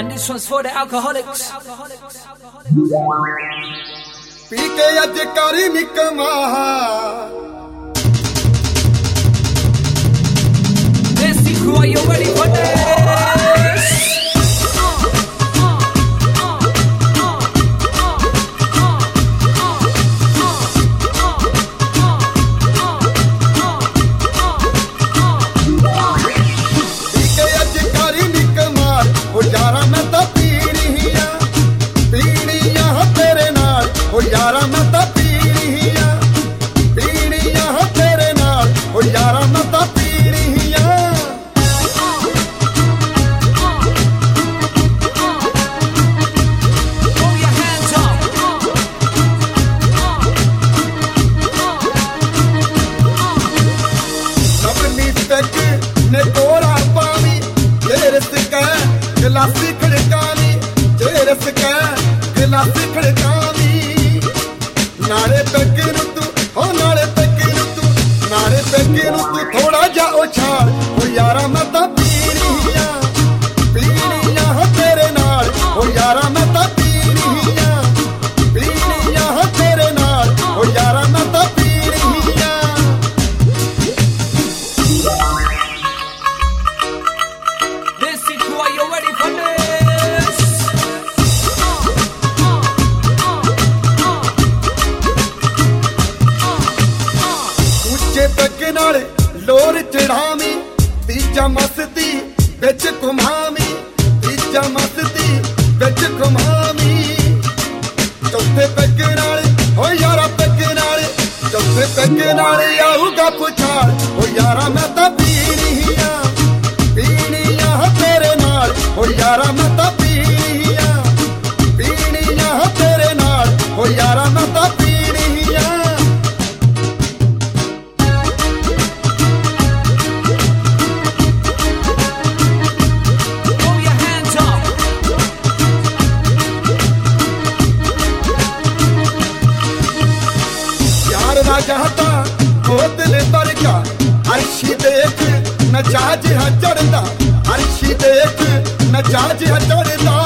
And this one's for the alcoholics. पी के अज करी निकमा Nasty crew, are you ready for this? पी के अज करी निकमार ओ यारा मैं तो पीनी हाँ तेरे नाल ओ यारा मैं तो पीनी हाँ तेरे नाल ओ यारा मैं तो पीनी हाँ Throw your hands up. अपनी तक ने कोरा पानी तेरे सिका गिलासी खड़कानी तेरे सिका गिलासी खड़कानी नाले तक तू ओ नाले तक तू थोड़ा जा उछाल ओ यारा मैं तो पीनी हाँ तेरे नाल ओ यारा मैं तो पीनी हाँ तेरे नाल ओ यारा मैं तो पीनी हाँ Nasty crew, are you ready for this? ਉੱਚੇ ਤੱਕ ਨਾਲ ਲੋਰ ਚੜਾਵੀਂ ਤੀਜਾ ਮਸਤੀ ਵਿੱਚ ਘੁਮਾਵੀਂ ਤੀਜਾ ਮਸਤੀ ਵਿੱਚ ਘੁਮਾਵੀਂ ਚੌਥੇ ਪੈਗ ਨਾਲ ਓ ਯਾਰਾ ਪੈਗ ਨਾਲ ਚੌਥੇ ਪੈਗ ਨਾਲ ਆਊਗਾ ਪੁਛਾਲ ਓ ਯਾਰਾ ਮੈਂ ਤਾਂ ਪੀਣੀ हाँ ਤੇਰੇ ਨਾਲ ਓ ਯਾਰਾ ਮੈਂ ਤਾਂ ਪੀਣੀ हाँ ਤੇਰੇ ਨਾਲ ਓ ਯਾਰਾ ਮੈਂ ਤਾਂ ਪੀਣੀ ਆਂ Throw your hands up. यार ना चाहता वो दिल भर का अर्शी देख न चाह चढ़ता अर्शी देख न चाह चढ़ता